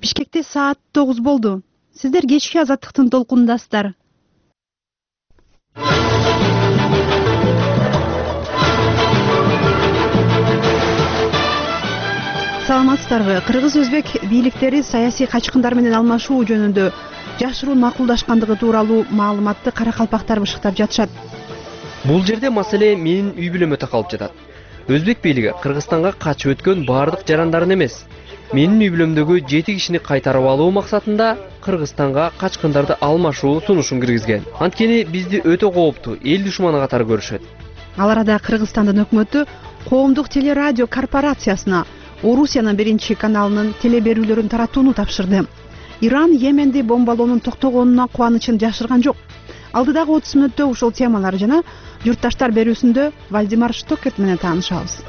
Бишкекте саат 9 болду. Сиздер кечки азаттыктын толкунундасыздар. Саламатсыздарбы? Кыргыз-өзбек бийликтери саясий качкындар менен алмашуу жөнүндө жашыруун макулдашкандыгы тууралуу маалыматты каракалпактар бышыктап жатышат. Бул жерде маселе менин үй бүлөмө такалып жатат. Өзбек бийлиги Кыргызстанга качып өткөн баардык жарандарын эмес, менин үй бүлөмдөгү 7 кишини кайтарып алуу максатында Кыргызстанга качкындарды алмашуу сунушун киргизген. Анткени бизди өтө кооптуу эл душманы катары көрүшөт. Ал арада Кыргызстандын өкмөтү коомдук телерадио корпорациясына Орусиянын 1-каналынын телеберүүлөрүн таратууну тапшырды. Иран Йеменди бомбалоонун токтогонуна кубанычын жашырган жок. Алдыдагы 30 мүнөттө ушул темалар жана журтташтар берүүсүндө Вальдимар Штокерт менен таанышабыз.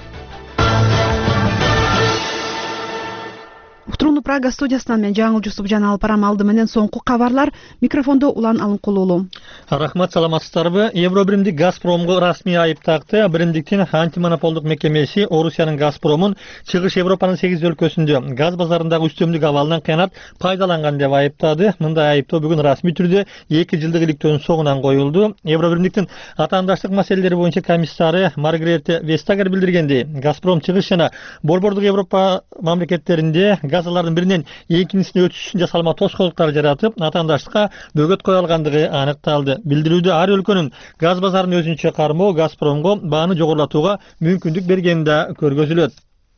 Уктурууну Прага студиясынан мен Жаңыл Жусупжан алып барам. Алды менен соңку кабарлар, микрофондо Улан Алынкулуулу. Рахмат, саламатсыздарбы? Евробиримдик Газпромго расмий айып такты. Биримдиктин антимонополдук мекемеси Орусиянын Газпромун Чыгыш Европанын 8 өлкөсүндө газ базарындагы үстөмдүк абалынан кыянат пайдаланган деп айыптады. Мындай айыптоо бүгүн расмий түрдө 2 жылдык иликтөөнүн соңунан коюлду. Евробиримдиктин атаандаштык маселелери боюнча комиссары Маргарета Вестагер билдиргендей, Газпром Чыгыш жана Борбордук Европа мамлекеттеринде газалардын биринен экинчисине өтүш үчүн жасалма тоскоолдуктар жаратып, атаандаштыкка бөгөт кое алгандыгы аныкталды. Билдирүүдө ар өлкөнүн газ базарын өзүнчө кармоо Газпромго бааны жогорулатууга мүмкүндүк бергени да көргөзүлөт.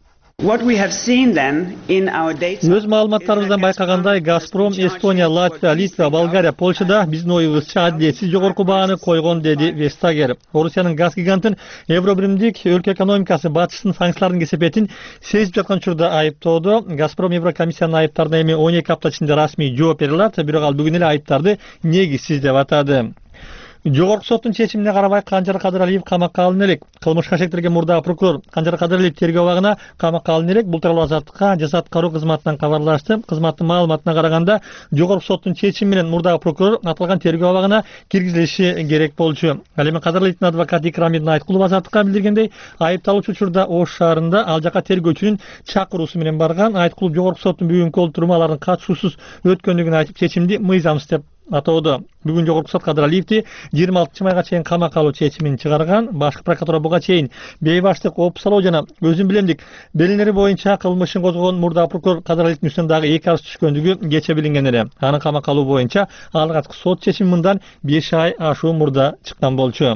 Өз маалыматтарыбыздан байкагандай, Газпром Эстония, Латвия, Литва, Болгария, Польшада биздин оюбузча адилетсиз жогорку бааны койгон, деди Вестагер. Орусиянын газ гигантын Евробиримдик өлкө экономикасы батыштын санкциялардын кесепетин сезип жаткан учурда айыптоодо. Газпром Еврокомиссиянын айыптарына эми 12 апта ичинде расмий жооп бере алат, бирок ал бүгүн эле айыптарды негизсиз деп атады. Жогорку соттун чечимине карабай Канжар Кадыралиев камакка алына элек. Кылмышка шектелген мурдагы прокурор Канжар Кадыралиев тергөө абагына камакка алына элек. Бул тууралуу Азаттыкка жаза аткаруу кызматынан кабарлашты. Кызматтын маалыматына караганда, жогорку соттун чечими менен мурдагы прокурор аталган тергөө абагына киргизилиши керек болчу. Ал эми Кадыралиевдин адвокаты Икрамидин Айткулова Азаттыкка билдиргендей, айыпталуучу учурда Ош шаарында ал жака тергөөчүнүн чакыруусу менен барган. Айткулов жогорку соттун бүгүнкү олтуруму алардын катышуусуз өткөндүгүн айтып, чечимди мыйзамсыз деп атоодо. Бүгүн жогорку сот Кадыралиевди 26 майга чейин камакка алуу чечимин чыгарган. Башкы прокуратура буга чейин бейбаштык, опусалоо жана өзүн билемдик белгилери боюнча кылмышын козгогон мурдагы прокурор Кадыралиевдин үстүнөн дагы 2 арыз түшкөндүгү кече билинген эле. Анын камакка алуу боюнча алгачкы сот чечими мындан 5 ай ашуу мурда чыккан болчу.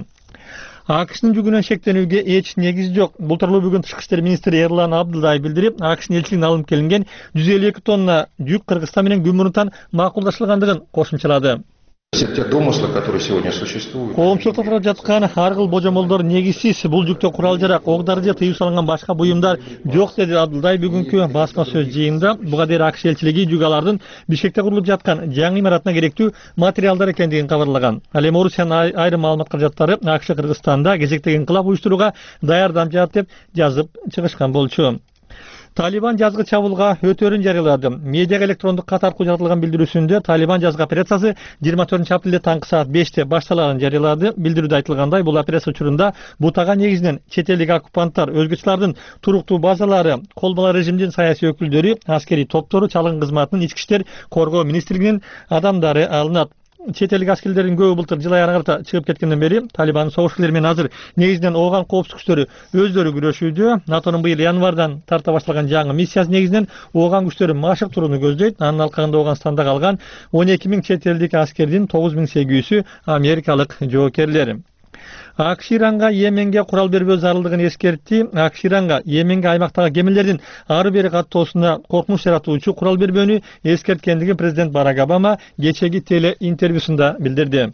АКШнын жүгүнөн шектенүүгө эч негиз жок. Бул тууралуу бүгүн Тышкы иштер министри Эрлан Абдылдаев билдирип, АКШнын элчилигине алынып келинген 152 тонна жүк Кыргызстан менен Гүмүрүнтан макулдашылгандыгын кошумчалады. Все те домыслы, которые сегодня существуют. Коомчулукта турап жаткан ар кыл божомолдор негизсиз. Бул жүктө курал-жарак, ок-дары же тыюу салынган башка буюмдар жок, деди Абдылдаев бүгүнкү басма сөз жыйынында. Буга дейин АКШ элчилиги жүк алардын Бишкекте курулуп жаткан жаңы имаратына керектүү материалдар экендигин кабарлаган. Ал эми Орусиянын айрым маалымат каражаттары АКШ Кыргызстанда кезектеги инкылап уюштурууга даярдам жатат деп жазып чыгышкан болчу. Талибан жазгы чабуулга өтөрүн жарыялады. Медиага электрондук кат аркылуу жаратылган билдирүүсүндө Талибан жазгы операциясы 24-апрелде таңкы саат 5-те башталаганын жарыялады. Билдирүүдө айтылгандай, бул операция учурунда бутага негизинен чет элдик оккупанттар, өзгөчөлөрдүн туруктуу базалары, колбала режимдин саясий өкүлдөрү, аскерий топтору, чалгын кызматынын, ички иштер коргоо министрлигинин адамдары алынат. Чет элдик аскерлердин көбү былтыр жыл аягына карата чыгып кеткенден бери Талибандын согуш менен азыр негизинен ооган коопсуздук күчтөрү өздөрү күрөшүүдө. НАТОнун быйыл январдан тарта башталган жаңы миссиясы негизинен ооган күчтөрү машыктырууну көздөйт. Анын алкагында Ооганстанда калган 12 000 чет элдик аскердин 9800-ü америкалык жоокерлер. АКШ Иранга Йеменге курал бербөө зарылдыгын эскертти. АКШ Иранга Йеменге аймактагы кемелердин ары бери каттоосуна коркунуч жаратуучу курал бербөөнү эскерткендигин президент Барак Обама кечеги теле интервьюсунда билдирди.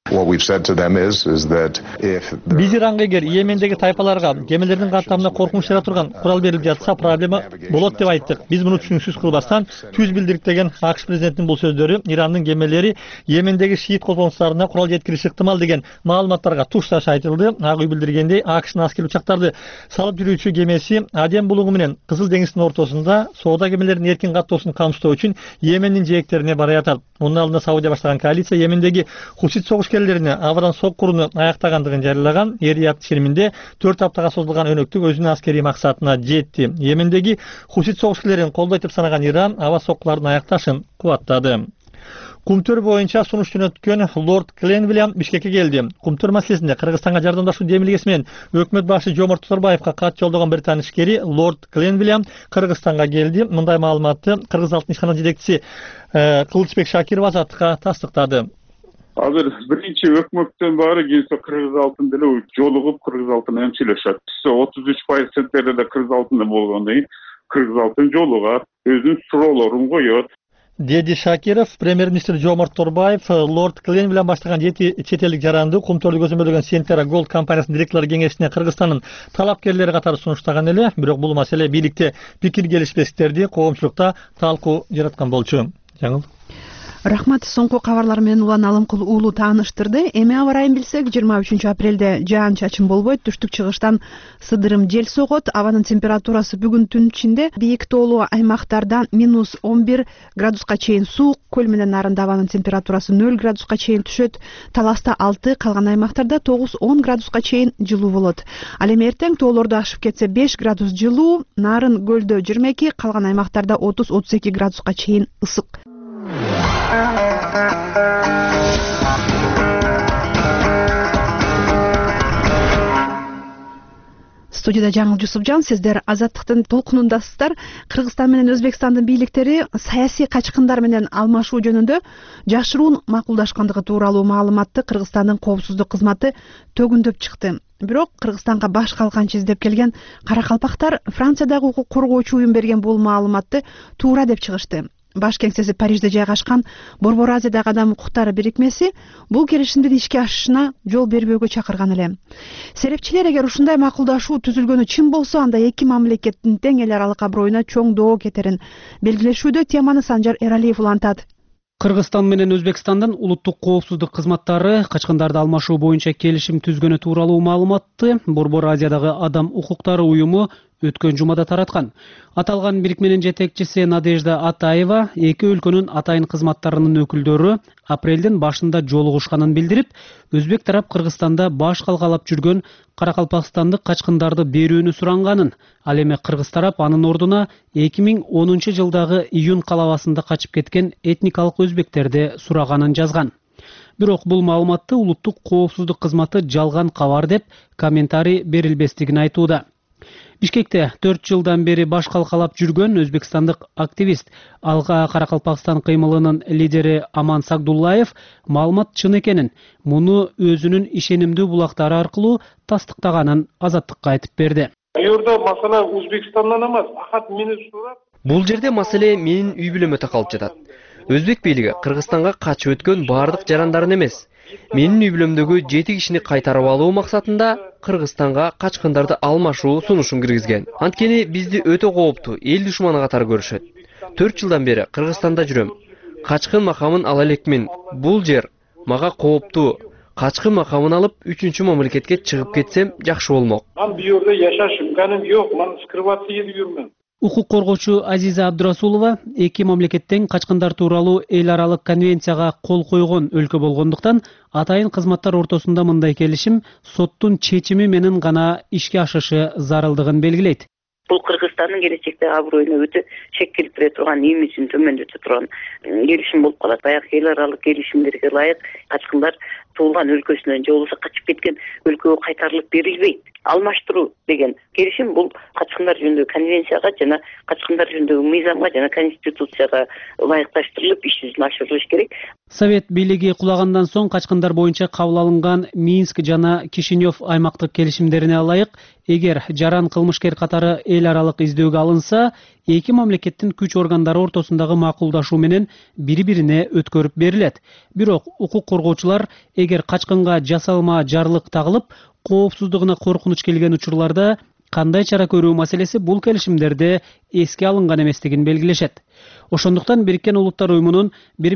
Биз Иранга эгер Йемендеги тайпаларга кемелердин каттамына коркунуч жарата турган курал берилип жатса, проблема болот деп айттык. Биз муну түшүнүксүз кылбастан түз билдирик, деген АКШ президентинин бул сөздөрү Ирандын кемелери Йемендеги шиит колбонуштарына курал жеткириши ыктымал деген маалыматтарга тушташ айтылды. Ак үй билдиргендей, АКШнын аскер учактарды салып жүрүүчү кемеси Аден булугу менен Кызыл деңиздин ортосунда соода кемелеринин эркин каттоосун камсыздоо үчүн Йемендин жээктерине бара жатат. Мунун алдында Саудия баштаган коалиция Йемендеги Хусит согушкерлери кызматкерлерине абадан соккуруну аяктагандыгын жарыялаган Эр-Рияд чириминде 4 аптага созулган өнөктүк өзүнүн аскерий максатына жетти. Йемендеги хусит согушчуларын колдойт деп санаган Иран аба соккулардын аякташын кубаттады. Кумтөр боюнча сунуш жөнөткөн Лорд Кленвилям Бишкекке келди. Кумтөр маселесинде Кыргызстанга жардамдашуу демилгеси менен өкмөт башы Жомарт Тоторбаевга кат жолдогон британ ишкери Лорд Кленвилям Кыргызстанга келди. Мындай маалыматты Кыргыз алтын ишкананын жетекчиси Кылычбек Шакиров Азаттыкка тастыктады. Азыр биринчи өкмөттөн баары келсе Кыргыз алтын деле жолугуп Кыргыз алтын менен сүйлөшөт. 33% центнерде Кыргыз алтыны болгондон кийин Кыргыз алтын жолугат, өзүнүн суроолорун коет. Деди Шакиров, премьер-министр Жомарт Тоторбаев, Лорд Кленвилям баштаган 7 чет элдик жаранды Кумтөрдү көзөмөлдөгөн Сентера Голд компаниясынын директорлор кеңешине Кыргызстандын талапкерлери катары сунуштаган эле, бирок бул маселе бийликте пикир келишпестиктерди коомчулукта талкуу жараткан болчу. Жаңыл. Рахмат, соңку кабарлар менен Улан Алымкул уулу тааныштырды. Эми аба ырайын билсек, 23 апрелде жаан-чачын болбойт, түштүк-чыгыштан сыдырым жел согот. Абанын температурасы бүгүн түн ичинде бийик тоолуу аймактарда -11 градуска чейин суук, көл менен нарында абанын температурасы 0 градуска чейин түшөт. Таласта 6, калган аймактарда 9-10 градуска чейин жылуу болот. Ал эми эртең тоолорду ашып кетсе 5 градус жылуу, нарын көлдө 22, калган аймактарда 30-32 градуска чейин ысык. Студияда Жаңыл Жусупжан, сиздер Азаттыктын толкунундасыздар. Кыргызстан менен Өзбекстандын бийликтери саясий качкындар менен алмашуу жөнүндө жашыруун макулдашкандыгы тууралуу маалыматты Кыргызстандын коопсуздук кызматы төгүндөп чыкты. Бирок Кыргызстанга баш калканчы издеп келген каракалпактар Франциядагы укук коргоочу уюм берген бул маалыматты туура деп чыгышты. Баш кеңсеси Парижде жайгашкан Борбор Азиядагы адам укуктары бирикмеси бул келишимдин ишке ашышына жол бербөөгө чакырган эле. Серепчилер эгер ушундай макулдашуу түзүлгөнү чын болсо, анда эки мамлекеттин тең эл аралык аброюна чоң доо кетерин белгилешүүдө. Теманы Санжар Эралиев улантат. Кыргызстан менен Өзбекстандын улуттук коопсуздук кызматтары качкындарды алмашуу боюнча келишим түзгөнү тууралуу маалыматты Борбор Азиядагы адам укуктары уюму өткөн жумада тараткан. Аталган бирикменин жетекчиси Надежда Атаева эки өлкөнүн атайын кызматтарынын өкүлдөрү апрелдин башында жолугушканын билдирип, Өзбек тарап Кыргызстанда баш калкалап жүргөн каракалпакстандык качкындарды берүүнү суранганын, ал эми Кыргыз тарап анын ордуна 2010 жылдагы июнь калабасында качып кеткен этникалык өзбектерди сураганын жазган. Бирок бул маалыматты улуттук коопсуздук кызматы жалган кабар деп комментарий берилбестигин айтууда. Бишкекте 4 жылдан бери баш калкалап жүргөн өзбекстандык активист Алга Каракалпакстан кыймылынын лидери Аман Сагдуллаев маалымат чын экенин, муну өзүнүн ишенимдүү булактары аркылуу тастыктаганын Азаттыкка айтып берди. Юрда масала Өзбекстандан эмес, акат мени сурап. Бул жерде маселе менин үй бүлөмө такалып жатат. Өзбек бийлиги Кыргызстанга качып өткөн баардык жарандарын эмес, менин үй бүлөмдөгү 7 кишини кайтарып алуу максатында Кыргызстанга качкындарды алмашуу сунушун киргизген. Анткени бизди өтө кооптуу эл душманы катары көрүшөт. 4 жылдан бери Кыргызстанда жүрөм. Качкын макамын ала элекмин. Бул жер мага кооптуу. Качкын макамын алып 3-чү мамлекетке чыгып кетсем жакшы болмок. Мен бу жерде жашаш имканым жок, мен скрываться жүрмөн. Укук коргоочу Азиза Абдурасулова эки мамлекеттен качкындар тууралуу эл аралык конвенцияга кол койгон өлкө болгондуктан атайын кызматтар ортосунда мындай келишим соттун чечими менен гана ишке ашышы зарылдыгын белгилейт. Бул Кыргызстандын келечектеги аброюна өтө чек келтире турган, имиджин төмөндөтө турган келишим болуп калат. Баягы эл аралык келишимдерге ылайык качкындар туулган өлкөсүнөн же болбосо качып кеткен өлкөгө кайтарылып берилбейт. Алмаштыруу деген келишим бул качкындар жөнүндөгү конвенцияга жана качкындар жөнүндөгү мыйзамга жана конституцияга ылайыкташтырылып иш жүзүнө ашырылышы керек. Совет бийлиги кулагандан соң качкындар боюнча кабыл алынган Минск жана Кишинев аймактык келишимдерине ылайык, эгер жаран кылмышкер катары эл аралык издөөгө алынса, эки мамлекеттин күч органдары ортосундагы макулдашуу менен бири-бирине өткөрүп берилет. Бирок укук коргоочулар эгер качкынга жасалма жарлык тагылып, коопсуздугуна коркунуч келген учурларда кандай чара көрүү маселеси бул келишимдерде эске алынган эместигин белгилешет. Ошондуктан Бириккен Улуттар уюмунун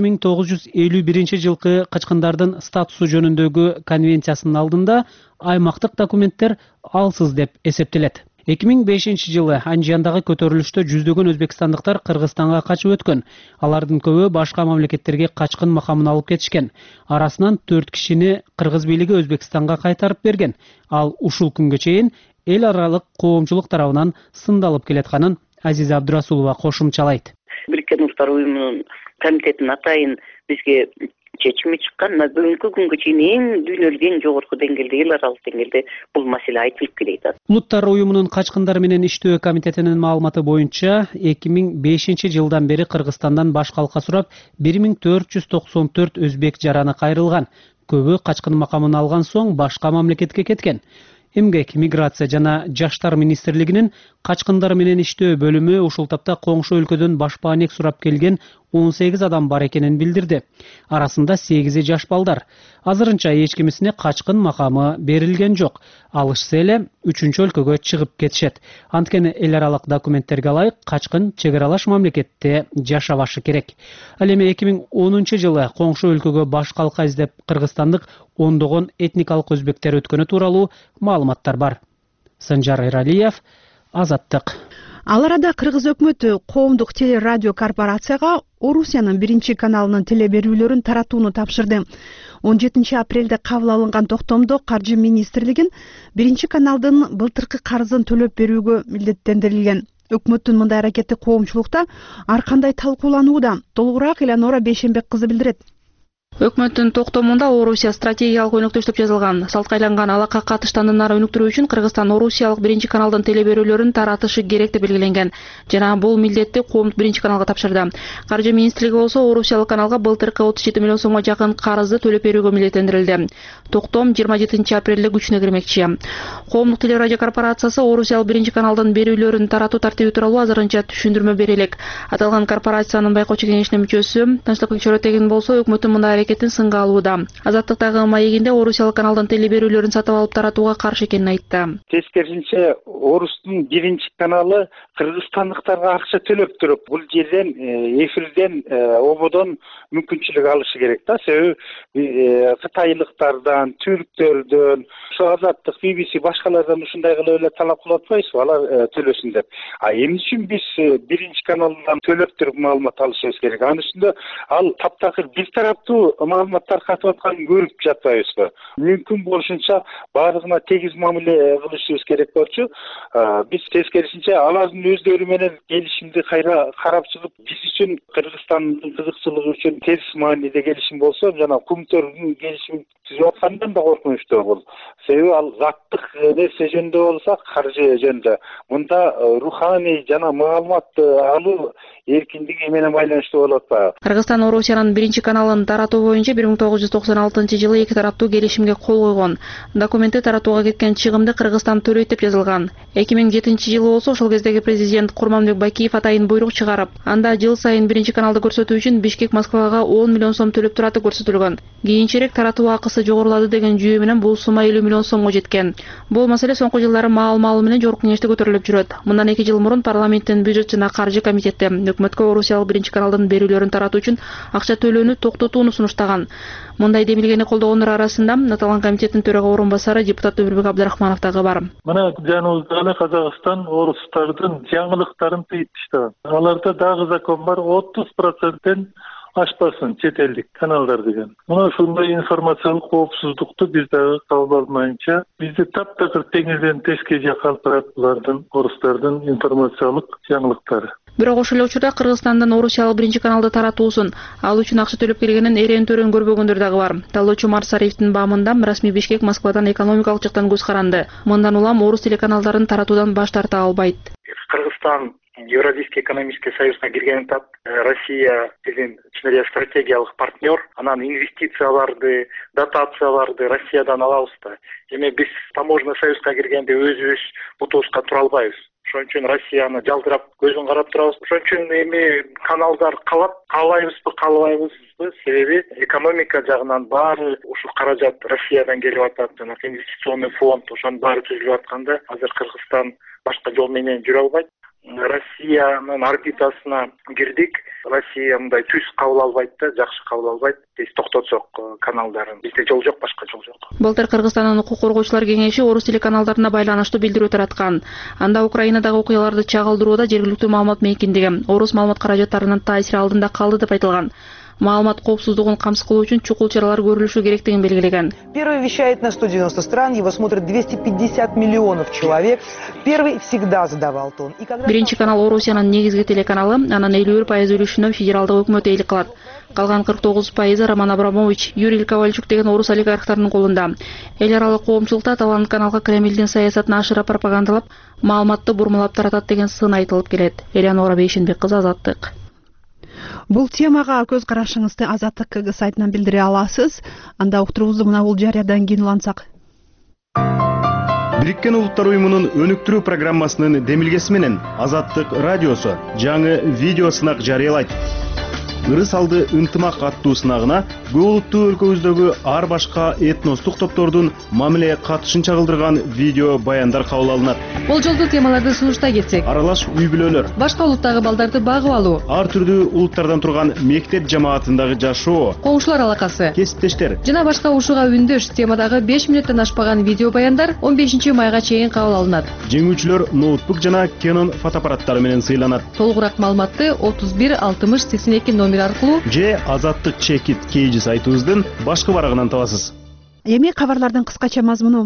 1951 жылкы качкындардын статусу жөнүндөгү конвенциясынын алдында аймактык документтер алсыз деп эсептелет. 2005-жылы Анжияндагы көтөрүлүштө жүздөгөн өзбекстандыктар Кыргызстанга качып өткөн. Алардын көбү башка мамлекеттерге качкын макамын алып кетишкен. Арасынан 4 кишини кыргыз бийлиги Өзбекстанга кайтарып берген. Ал ушул күнгө чейин эл аралык коомчулук тарабынан сындалып келатканын Азиза Абдурасулова кошумчалайт. Бириккен Улуттар уюмунун комитетинин атайын бизге чечими чыккан. Бүгүнкү күнгө чейин эң дүйнөлүк эң жогорку деңгээлде, эл аралык деңгээлде бул маселе айтылып келет. Улуттар уюмунун качкындар менен иштөө комитетинин маалыматы боюнча 2005-жылдан бери Кыргызстандан баш калка сурап 1494 өзбек жараны кайрылган. Көбү качкын макамын алган соң башка мамлекетке кеткен. Эмгек, миграция жана жаштар министрлигинин качкындар менен иштөө бөлүмү ушул тапта коңшу өлкөдөн башпаанек сурап келген 18 адам бар экенин билдирди. Арасында 8 жаш балдар. Азырынча эч кимисине качкын макамы берилген жок. Алышса эле 3-чү өлкөгө чыгып кетишет. Анткени эл аралык документтерге ылайык качкын чек аралаш мамлекетте жашабашы керек. Ал эми 2010-жылы коңшу өлкөгө баш калка издеп кыргызстандык ондогон этникалык өзбектер өткөнү тууралуу маалыматтар бар. Санжар Эралиев, Азаттык. Ал арада Кыргыз өкмөтү коомдук телерадио корпорацияга Орусиянын 1-каналынын телеберүүлөрүн таратууну тапшырды. 17 апрелде кабыл алынган токтомдо Каржы министрлигин 1-каналдын былтыркы карызын төлөп берүүгө милдеттендирилген. Өкмөттүн мындай аракети коомчулукта ар кандай талкууланууда. Толугураак Элеонора Бейшенбек кызы билдирет. Өкмөттүн токтомунда Орусия стратегиялык өнөктөштүк жазылган. Салтка айланган алака катыштан нары өнүктүрүү үчүн Кыргызстан Орусиялык 1-каналдын телеберүүлөрүн таратышы керек деп белгиленген. Жана бул милдетти коомдук 1-каналга тапшырды. Каржы министрлиги болсо Орусиялык каналга былтыркы 37 миллион сомго жакын карызды төлөп берүүгө милдеттендирилди. Токтом 27 апрелде күчүнө кирмекчи. Коомдук телерадио корпорациясы Орусиялык 1-каналдын берүүлөрүн таратуу тартиби тууралуу азырынча түшүндүрмө бере элек. Аталган корпорациянын байкоочу кеңешинин мүчөсү Тынчтык Чөрөтегин болсо өкмөттүн мындай аракетин сынга алууда. Азаттыктагы маегинде Орусиялык каналдын телеберүүлөрүн сатып алып таратууга каршы экенин айтты. Тескерисинче Орустун 1-каналы кыргызстандыктарга акча төлөп туруп, бул жерден эфирден ободон мүмкүнчүлүк алышы керек да. Себеби кытайлыктардан, түрктөрдөн, Азаттык, BBC башкалардан ушундай кылып эле талап кылып атпайбызбы, алар төлөсүн деп. Эмне үчүн биз 1-каналдан төлөп туруп маалымат алышыбыз керек? Анын үстүндө ал таптакыр бир тараптуу маалыматтар катып атканын көрүп жатпайбызбы? Мүмкүн болушунча баардыгына тегиз мамиле кылышыбыз керек болчу. Биз тескерисинче алардын өздөрү менен келишимди карап чыгып, биз үчүн Кыргызстандын кызыкчылыгы үчүн терс мааниде келишим болсо, жана көмтөрдүн келишим түзүп аткандан да коркунучтуу бул. Себеби ал заттык нерсе жөнүндө болсо, каржы жөнүндө. Мында руханий жана маалымат алуу эркиндиги менен байланыштуу болуп атпайбы? Кыргызстан Орусиянын 1-каналын таратуу боюнча 1996-жылы эки тараптуу келишимге кол койгон. Документте таратууга кеткен чыгымды Кыргызстан төлөйт деп жазылган. 2007-жылы болсо ошол кездеги президент Курманбек Бакиев атайын буйрук чыгарып, анда жыл сайын 1-каналды көрсөтүү үчүн Бишкек Москвага 10 миллион сом төлөп тураты көрсөтүлгөн. Кийинчерээк таратуу акысы жогорулады деген жүйө менен бул сума 50 миллион сомго жеткен. Бул маселе соңку жылдары маал менен жогорку кеңеште көтөрүлүп жүрөт. Мындан 2 жыл мурун парламенттин бюджет жана каржы комитети өкмөткө Орусиялык 1-каналдын берүүлөрүн таратуу үчүн акча төлөөнү токтотууну сунуштаган. Мындай демилгени колдогондор арасында аталган комитеттин төрага орун басары депутат Өмүрбек Абдрахманов дагы бар. Мына жаныбызда эле Казакстан орустардын жаңылыктарын тыйып таштаган. Аларда дагы закон бар, 30%-тен ашпасын чет элдик каналдар деген. Мына ушундай информациялык коопсуздукту биз дагы кабыл алмайынча, бизди таптакыр теңирден теске жакка алып барат булардын, орустардын информациялык жаңылыктары. Бирок ошол эле учурда Кыргызстандан Орусиялык 1-каналды таратуусун ал үчүн акча төлөп келгенин эрен-төрөн көрбөгөндөр дагы бар. Талоочу Марсариевдин баамында расмий Бишкек Москвадан экономикалык жактан көз каранды. Мындан улам орус телеканалдарын таратуудан баш тарта албайт. Кыргызстан Евразийский экономический союзга кирген тап Россия биздин чын эле стратегиялык партнер. Анан инвестицияларды, дотацияларды Россиядан алабыз да. Эми биз таможенный союзга киргенде өзүбүз бутубузга тура албайбыз. Ошон үчүн Россияны жалдырап көзүн карап турабыз. Ошон үчүн эми каналдар калат, каалайбызбы, каалабайбызбы? Себеби экономика жагынан баары ушул каражат Россиядан келип атат, жана инвестиционный фонд ошонун баары түзүлүп атканда азыр Кыргызстан башка жол менен жүрө албайт. Россиянын орбитасына кирдик. Россия мындай түз кабыл албайт да, жакшы кабыл албайт. Биз токтотсок каналдарын, бизде жол жок, башка жол жок. Былтыр Кыргызстандын укук коргоочулар кеңеши орус телеканалдарына байланыштуу билдирүү тараткан. Анда Украинадагы окуяларды чагылдырууда жергиликтүү маалымат мейкиндиги орус маалымат каражаттарынын таасири алдында калды деп айтылган. Маалымат коопсуздугун камсыз кылуу үчүн чукул чаралар көрүлүшү керектигин белгилеген. Первый вещает на 190 стран, его смотрит 250 миллионов человек. Первый всегда задавал тон. Биринчи канал Орусиянын негизги телеканалы, анын 51% үлүшүнө федералдык өкмөт ээлик кылат. Калган 49% Роман Абрамович, Юрий Ковальчук деген орус олигархтарынын колунда. Эл аралык коомчулукта аталган каналга Кремлдин саясатын ашыра пропагандалап, маалыматты бурмалап таратат деген сын айтылып келет. Элеонора Бейшенбек кызы, Азаттык. Бул темага көз карашыңызды Азаттык КГ сайтынан билдире аласыз. Анда уктуруубузду мына бул жарыядан кийин улантсак. Бириккен Улуттар уюмунун өнүктүрүү программасынын демилгеси менен Азаттык радиосу жаңы видео сынак жарыялайт. Ырыс алды ынтымак аттуу сынагына көп улуттуу өлкөбүздөгү ар башка этностук топтордун мамиле катышын чагылдырган видео баяндар кабыл алынат. Болжолдуу темаларды сунуштай кетсек, аралаш үй бүлөлөр, башка улуттагы балдарды багып алуу, ар түрдүү улуттардан турган мектеп жамаатындагы жашоо, коңшулар алакасы, кесиптештер жана башка ушуга үндөш темадагы 5 минуттан ашпаган видео баяндар 15 майга чейин кабыл алынат. Жеңүүчүлөр ноутбук жана Canon фотоаппараттары менен сыйланат. Толугураак маалыматты 31 60 82 номер аркылуу же Азаттык чекит кейжи сайтыбыздын башкы барагынан табасыз. Эми кабарлардын кыскача мазмуну.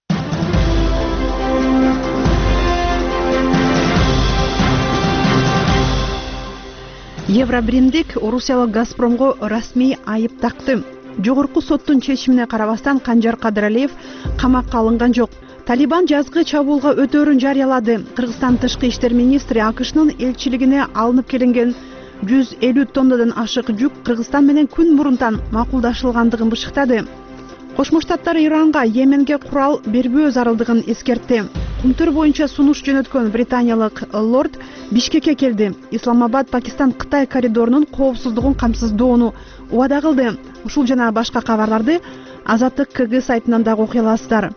Евробримдик Орусиялык Газпромго расмий айып такты. Жогорку соттун чечимине карабастан Канжар Кадыралиев камакка алынган жок. Талибан жазгы чабуулга өтөөрүн жарыялады. Кыргызстан тышкы иштер министри АКШнын элчилигине алынып келинген 150 тоннадан ашык жүк Кыргызстан менен күн мурунтан макулдашылгандыгын бышыктады. Кошмо Штаттар Иранга Йеменге курал бербөө зарылдыгын эскертти. Кумтөр боюнча сунуш жөнөткөн британиялык лорд Бишкекке келди. Исламабад Пакистан-Кытай коридорунун коопсуздугун камсыздоону убада кылды. Ушул жана башка кабарларды Азаттык КГ сайтынан дагы окуй аласыздар.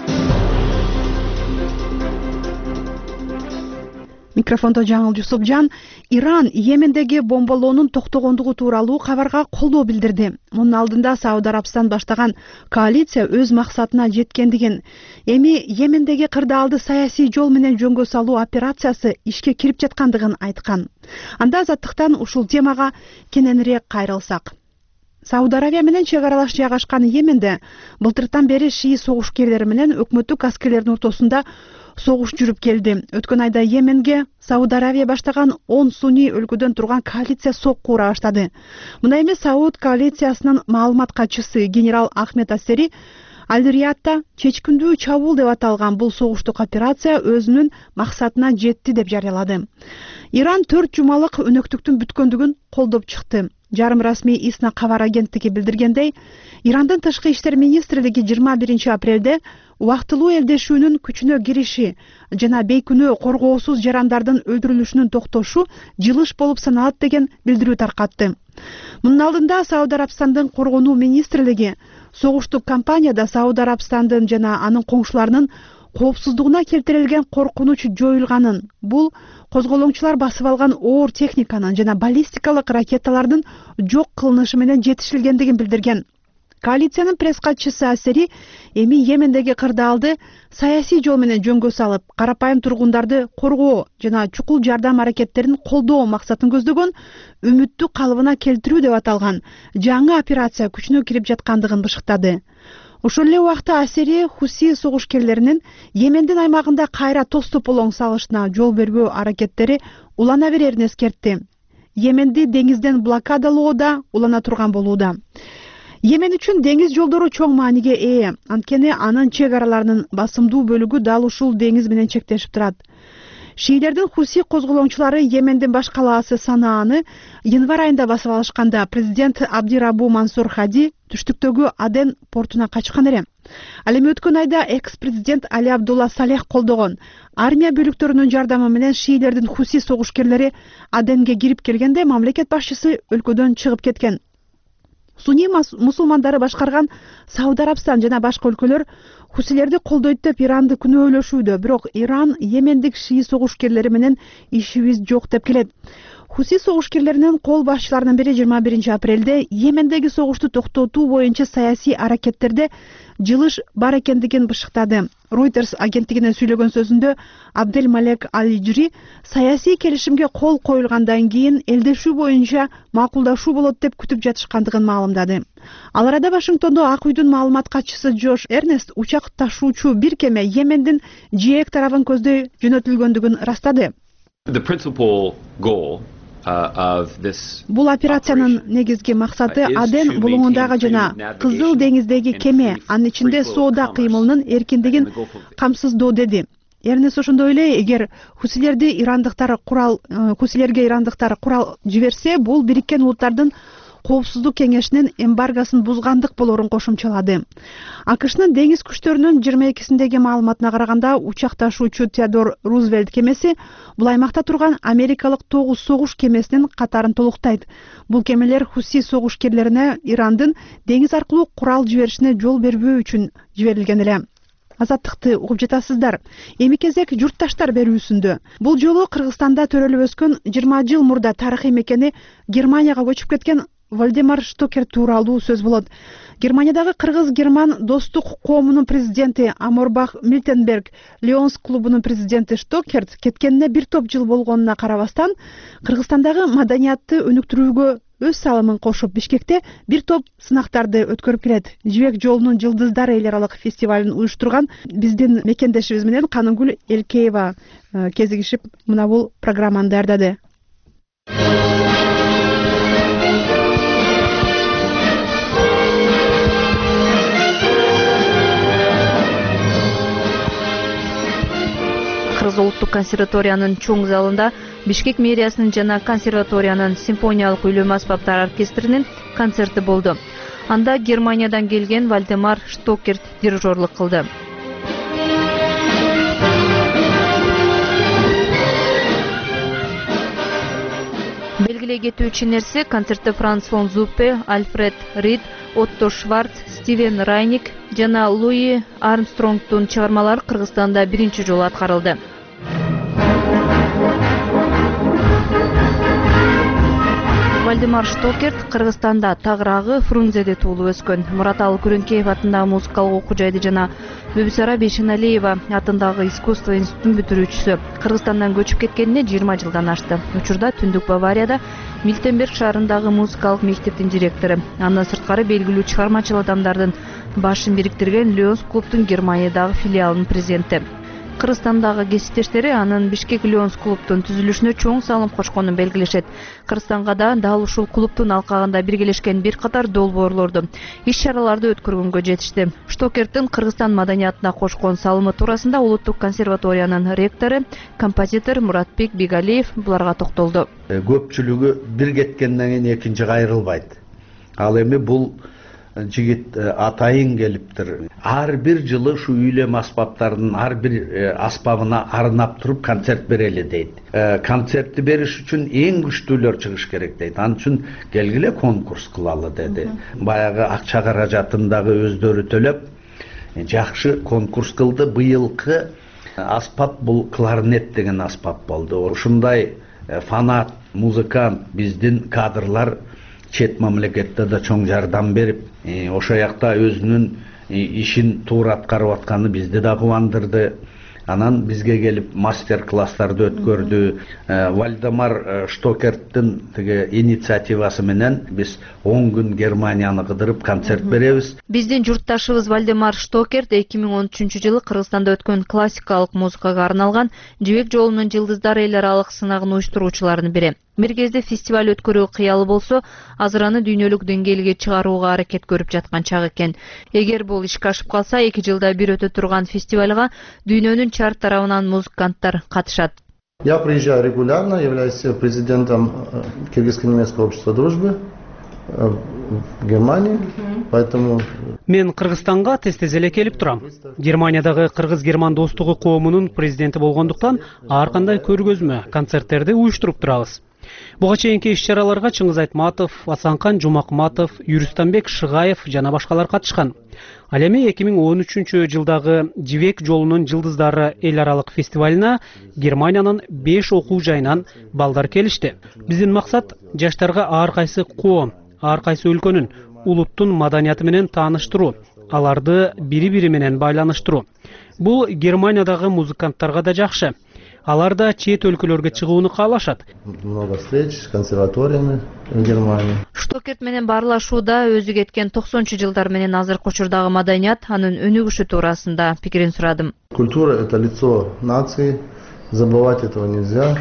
Микрофондо Жаңыл Жусупжан. Иран Йемендеги бомбалоонун токтогондугу тууралуу кабарга колдоо билдирди. Мунун алдында Сауд Арабстан баштаган коалиция өз максатына жеткендигин, эми Йемендеги кырдаалды саясий жол менен жөнгө салуу операциясы ишке кирип жаткандыгын айткан. Анда Азаттыктан ушул темага кененирээк кайрылсак. Сауд Арабия менен чек аралаш жайгашкан Йеменде былтыртан бери шии согушкерлери менен өкмөттүк аскерлердин ортосунда согуш жүрүп келди. Өткөн айда Йеменге Сауд Арабия баштаган 10 суний өлкөдөн турган коалиция сокку ура баштады. Мына эми Сауд коалициясынын маалымат катчысы генерал Ахмед Асери Аль-Риядда чечкиндүү чабуул деп аталган бул согуштук операция өзүнүн максатына жетти деп жарыялады. Иран 4 жумалык өнөктүктүн бүткөндүгүн колдоп чыкты. Жарым расмий ИСНА кабар агенттиги билдиргендей, Ирандын тышкы иштер министрлиги 21 апрелде убактылуу элдешүүнүн күчүнө кириши жана бейкүнөө коргоосуз жарандардын өлтүрүлүшүнүн токтошу жылыш болуп саналат деген билдирүү таркатты. Мунун алдында Сауд Арабстандын коргонуу министрлиги согуштук кампанияда Сауд Арабстандын жана анын коңшуларынын коопсуздугуна келтирилген коркунуч жоюлганын, бул козголоңчулар басып алган оор техниканын жана баллистикалык ракеталардын жок кылынышы менен жетишилгендигин билдирген. Коалициянын пресс катчысы Асери эми Йемендеги кырдаалды саясий жол менен жөнгө салып, карапайым тургундарды коргоо жана чукул жардам аракеттерин колдоо максатын көздөгөн үмүттүү калыбына келтирүү деп аталган жаңы операция күчүнө кирип жаткандыгын бышыктады. Ошол эле убакта Асери Хуси согушкерлеринин Йемендин аймагында кайра тоз тополоң салышына жол бербөө аракеттери улана берерин эскертти. Йеменди деңизден блокадалоо да улана турган болууда. Йемен үчүн деңиз жолдору чоң мааниге ээ, анткени анын чек араларынын басымдуу бөлүгү дал ушул деңиз менен чектешип турат. Шиилердин Хуси козголоңчулары Йемендин баш калаасы Санааны январь айында басып алышканда президент Абдирабу Мансур Хади түштүктөгү Аден портуна качкан эле. Ал эми өткөн айда экс-президент Али Абдулла Салех колдогон армия бөлүктөрүнүн жардамы менен шиилердин Хуси согушкерлери Аденге кирип келгенде мамлекет башчысы өлкөдөн чыгып кеткен. Суни мусулмандары башкарган Сауд Арабстан жана башка өлкөлөр хусилерди колдойт деп Иранды күнөөлөшүүдө, бирок Иран Йемендик шии согушкерлери менен ишибиз жок деп келет. Хуси согушкерлеринин кол башчыларынын бири 21 апрелде Йемендеги согушту токтотуу боюнча саясий аракеттерде жылыш бар экендигин бышыктады. Reuters агенттигине сүйлөгөн сөзүндө Абдель Малек Аль-Ижри саясий келишимге кол коюлгандан кийин элдешүү боюнча макулдашуу болот деп күтүп жатышкандыгын маалымдады. Ал арада Вашингтондо Ак үйдүн маалымат катчысы Джош Эрнест учак ташуучу бир кеме Йемендин жээк тарабын көздөй жөнөтүлгөндүгүн ырастады. Бул операциянын негизги максаты Аден булуңундагы жана Кызыл деңиздеги кеме, анын ичинде соода кыймылынын эркиндигин камсыздоо деди. Эрнес ошондой эле, эгер хусилерге ирандыктар курал жиберсе, бул Бириккен Улуттардын Коопсуздук кеңешинин эмбаргосын бузгандык болорун кошумчалады. АКШнын деңиз күчтөрүнүн 22-синдеги маалыматына караганда, учак ташуучу Теодор Рузвельт кемеси бул аймакта турган америкалык 9 согуш кемесинин катарын толуктайт. Бул кемелер хуси согушкерлерине Ирандын деңиз аркылуу курал жиберишине жол бербөө үчүн жиберилген эле. Азаттыкты угуп жатасыздар. Эми кезек журтташтар берүүсүндө. Бул жолу Кыргызстанда төрөлүп өскөн 20 жыл мурда тарыхый мекени Германияга көчүп кеткен Вальдемар Штокер тууралуу сөз болот. Германиядагы кыргыз-герман достук коомунун президенти Аморбах Мильтенберг, Лионс клубунун президенти Штокерт кеткенине бир топ жыл болгонуна карабастан, Кыргызстандагы маданиятты өнүктүрүүгө өз салымын кошуп, Бишкекте бир топ сынактарды өткөрүп келет. Жибек жолунун жылдыздары эл аралык фестивалын уюштурган биздин мекендешибиз менен Каныгүл Элкеева кезигишип мына бул программаны даярдады. Кыргыз улуттук консерваториянын чоң залында Бишкек мэриясынын жана консерваториянын симфониялык үйлөмө аспаптар оркестринин концерти болду. Анда Германиядан келген Вальдемар Штокерт дирижерлук кылды. Белгилей кетүүчү нерсе, концертте Франц фон Зуппе, Альфред Рид, Отто Шварц, Стивен Райник жана Луи Армстронгдун чыгармалары Кыргызстанда биринчи жолу аткарылды. Вальдемар Штокерт Кыргызстанда Тагыраагы Фрунзеде туулуп өскөн. Мураталы Күрөнкеев атындагы музыкалык окуу жайды жана Бүбүсара Бейшеналиева атындагы искусство институтун бүтүрүүчүсү. Кыргызстандан көчүп кеткенине 20 жылдан ашты. Учурда Түндүк Баварияда Мильтенберг шаарындагы музыкалык мектептин директору. Андан сырткары белгилүү чыгармачыл адамдардын башын бириктирген Лионс клубтун Германиядагы филиалынын президенти. Кыргызстандагы кесиптештери анын Бишкек Лионс клубтун түзүлүшүнө чоң салым кошконун белгилешет. Кыргызстанга да дал ушул клубтун алкагында биргелешкен бир катар долбоорлорду, иш-чараларды өткөргөнгө жетишти. Штокерттин Кыргызстан маданиятына кошкон салымы туурасында Улуттук консерваториянын ректору, композитор Муратбек Бигалиев буларга токтолду. Көпчүлүгү бир кеткенден кийин экинчиге айрылбайт. Ал эми бул жигит атайын келиптир. Ар бир жылы ушу үйлөм аспаптарынын ар бир аспабына арнап туруп концерт берели дейт. Концертти бериш үчүн эң күчтүүлөр чыгыш керек дейт. Анын үчүн келгиле конкурс кылалы деди. Баягы акча каражатындагы өздөрү төлөп жакшы конкурс кылды. Быйылкы аспап бул кларнет деген аспап болду. Ушундай фанат, музыкант, биздин кадрлар чет мамлекетте да чоң жардам берип, ошо жакта өзүнүн ишин туура аткарып атканы бизди да кубандырды. Анан бизге келип мастер-класстарды өткөрдү. Вальдемар Штокерттин тиги инициативасы менен биз 10 күн Германияны кыдырып концерт беребиз. Биздин журтташыбыз Вальдемар Штокерт 2013-жылы Кыргызстанда өткөн классикалык музыкага арналган Жибек жолунун жылдыздары эл аралык сынагын уюштуруучулардын бири. Бир кезде фестиваль өткөрүү кыялы болсо, азыр аны дүйнөлүк деңгээлге чыгарууга аракет көрүп жаткан чак экен. Эгер бул ишке ашып калса, 2 жылда бир өтө турган фестивалга дүйнөнүн чарт тарабынан музыканттар катышат. Я приезжаю регулярно, являюсь президентом Кыргызско-немецкого общества дружбы в Германии, поэтому... Мен Кыргызстанга тез-тез эле келип турам. Германиядагы кыргыз-герман достугу коомунун президенти болгондуктан ар кандай көргөзмө, концерттерди уюштуруп турабыз. Буга чейинки иш-чараларга Чыңгыз Айтматов, Асанкан Жумакматов, Юристанбек Шыгаев жана башкалар катышкан. Ал эми 2013 жылдагы Жибек жолунун жылдыздары эл аралык фестивалына Германиянын 5 окуу жайынан балдар келишти. Биздин максат жаштарга ар кайсы коом, ар кайсы өлкөнүн, улуттун маданияты менен тааныштыруу, аларды бири-бири менен байланыштыруу. Бул Германиядагы музыканттарга да жакшы. Алар да чет өлкөлөргө чыгууну каалашат. Много встреч с консерваториями в Германии. Штокерт менен баарлашууда өзү кеткен 90-жылдар менен азыркы учурдагы маданият, анын өнүгүшү туурасында пикирин сурадым. Культура — это лицо нации, забывать этого нельзя.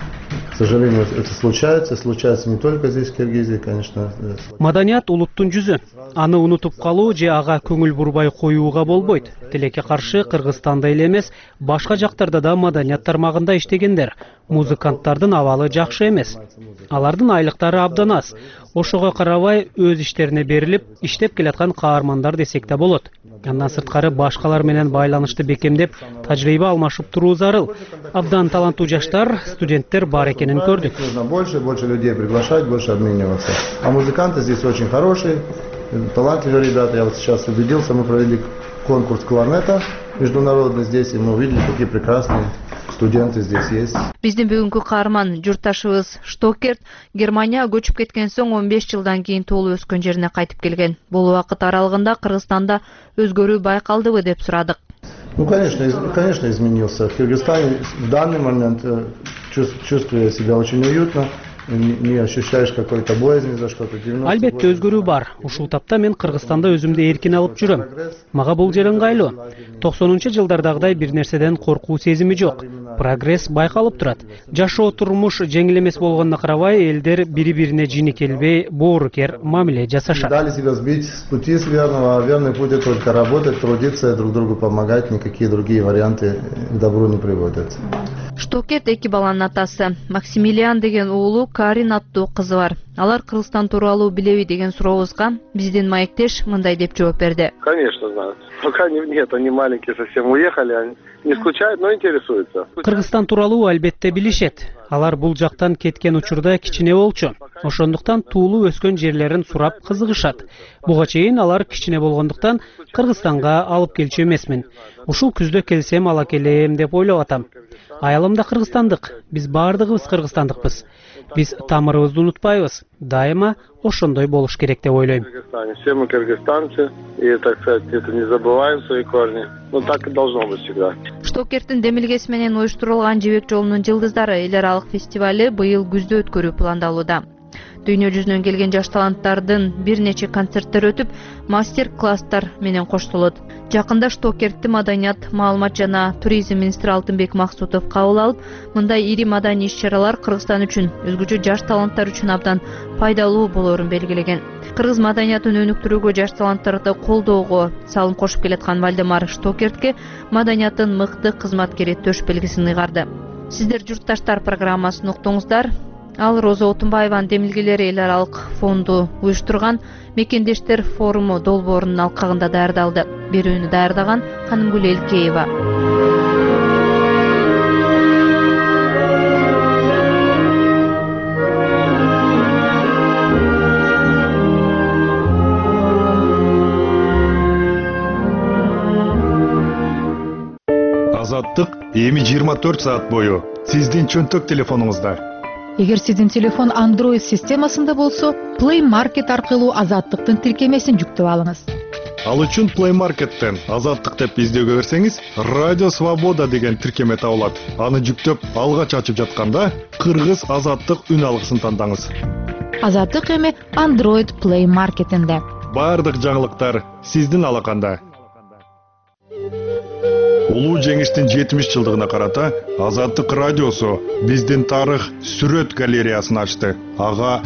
К сожалению, это случается не только здесь, в Киргизии, конечно. Маданият улуттун жүзү. Аны унутуп калуу же ага көңүл бурбай коюуга болбойт. Тилекке каршы Кыргызстанда эле эмес, башка жактарда да маданият тармагында иштегендер. Музыканттардын абалы жакшы эмес. Алардын айлыктары абдан аз. Ошого карабай өз иштерине берилип, иштеп келаткан каармандар десек да болот. Андан сырткары башкалар менен байланышты бекемдеп, тажрыйба алмашып туруу зарыл. Абдан таланттуу жаштар, студенттер бар экенин көрдүк. Нужно больше людей приглашать, больше обмениваться. А музыканты здесь очень хорошие, талантливые ребята. Я вот сейчас убедился, мы провели конкурс кларнета международный здесь, и мы увидели, какие прекрасные студенты здесь есть. Биздин бүгүнкү каарман журтташыбыз Штокерт Германия көчүп кеткен соң 15 жылдан кийин туулуп өскөн жерине кайтып келген. Бул убакыт аралыгында Кыргызстанда өзгөрүү байкалдыбы деп сурадык. Ну, конечно, изменился. В Кыргызстане в данный момент чувствую себя очень уютно. Не ощущаешь какой-то боязни за что-то. Албетте өзгөрүү бар. Ушул тапта мен Кыргызстанда өзүмдү эркин алып жүрөм. Мага бул жер ыңгайлуу. 90-жылдардагыдай бир нерседен коркуу сезими жок. Прогресс байкалып турат. Жашоо турмуш жеңил эмес болгонуна карабай, элдер бири-бирине жини келбей, боорукер мамиле жасашат. Дали себя сбить с пути с верного, а верный путь — только работать, трудиться, друг другу помогать. Никакие другие варианты к добру не приводят. Штокерт эки баланын атасы. Максимилиан деген уулу, Карин аттуу кызы бар. Алар Кыргызстан тууралуу билеби деген сурообузга биздин маектеш мындай деп жооп берди. Конечно, знают. Пока нет, они маленькие совсем уехали, они не скучают, но интересуются. Кыргызстан тууралуу албетте билишет. Алар бул жактан кеткен учурда кичине болчу. Ошондуктан туулуп өскөн жерлерин сурап кызыгышат. Буга чейин алар кичине болгондуктан Кыргызстанга алып келчү эмесмин. Ушул күздө келсем ала келем деп ойлоп атам. Аялым да кыргызстандык. Биз баардыгыбыз кыргызстандыкпыз. Биз тамырыбызды унутпайбыз. Дайыма ошондой болуш керек деп ойлойм. Все мы кыргызстанцы, и, так сказать, это не забываем свои корни. Ну так и должно быть всегда. Штокерттин демилгеси менен уюштурулган Жибек жолунун жылдыздары эл аралык фестивали быйыл күздө өткөрүү пландалууда. Дүйнө жүзүнөн келген жаш таланттардын бир нече концерттер өтүп, мастер-класстар менен коштолот. Жакында Штокертти маданият, маалымат жана туризм министри Алтынбек Максутов кабыл алып, мындай ири маданий иш-чаралар Кыргызстан үчүн, өзгөчө жаш таланттар үчүн абдан пайдалуу болоорун белгилеген. Кыргыз маданиятын өнүктүрүүгө, жаш таланттарды колдоого салым кошуп келаткан Вальдемар Штокертке маданиятын мыкты кызматкери төш белгисин ыйгарды. Сиздер журтташтар программасын уктуңуздар. Ал Роза Отунбаеванын демилгелери эл аралык фонду уюштурган Мекендештер форуму долбоорунун алкагында даярдалды. Берүүнү даярдаган Канымгүл Элкеева. Азаттык эми 24 саат бою сиздин чөнтөк телефонуңузда. Эгер сиздин телефон Android системасында болсо, Play Market аркылуу Азаттыктын тиркемесин жүктөп алыңыз. Ал үчүн Play Market'тен Азаттык деп издөөгө берсеңиз, Радио Свобода деген тиркеме табылат. Аны жүктөп, алгач ачып жатканда, Кыргыз Азаттык үн алгысын тандаңыз. Азаттык эми Android Play Market'инде. Бардык жаңылыктар сиздин алаканда. Улуу жеңиштин 70 жылдыгына карата Азаттык радиосу биздин тарых сүрөт галереясын ачты. Ага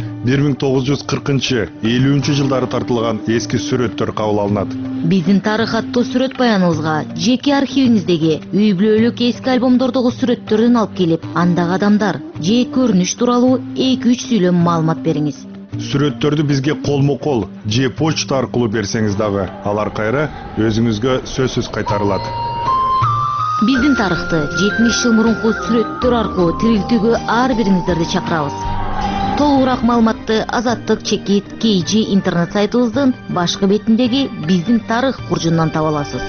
1940-50 жылдары тартылган эски сүрөттөр кабыл алынат. Биздин тарых аттуу сүрөт баяныбызга жеке архивиңиздеги үй бүлөлүк эски альбомдордогу сүрөттөрдөн алып келип, андагы адамдар же көрүнүш тууралуу 2-3 сүйлөм маалымат бериңиз. Сүрөттөрдү бизге колмо-кол же почта аркылуу берсеңиз дагы, алар кайра өзүңүзгө сөзсүз кайтарылат. Биздин тарыхты 70 жыл мурунку сүрөттөр аркылуу тирилтүүгө ар бириңиздерди чакырабыз. толугураак маалыматты Азаттык чекит KG интернет сайтыбыздын башкы бетиндеги биздин тарых бурчунан таба аласыз.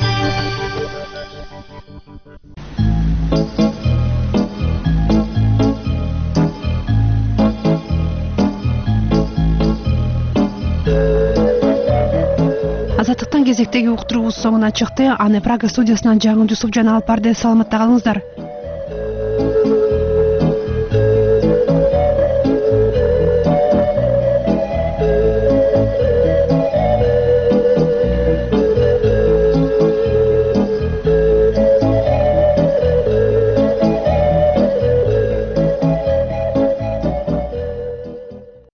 Азаттыктан кезектеги уктуруубуз соңуна чыкты. Аны Прага студиясынан Жаңы Жусуп жана алып барды. Саламатта калыңыздар.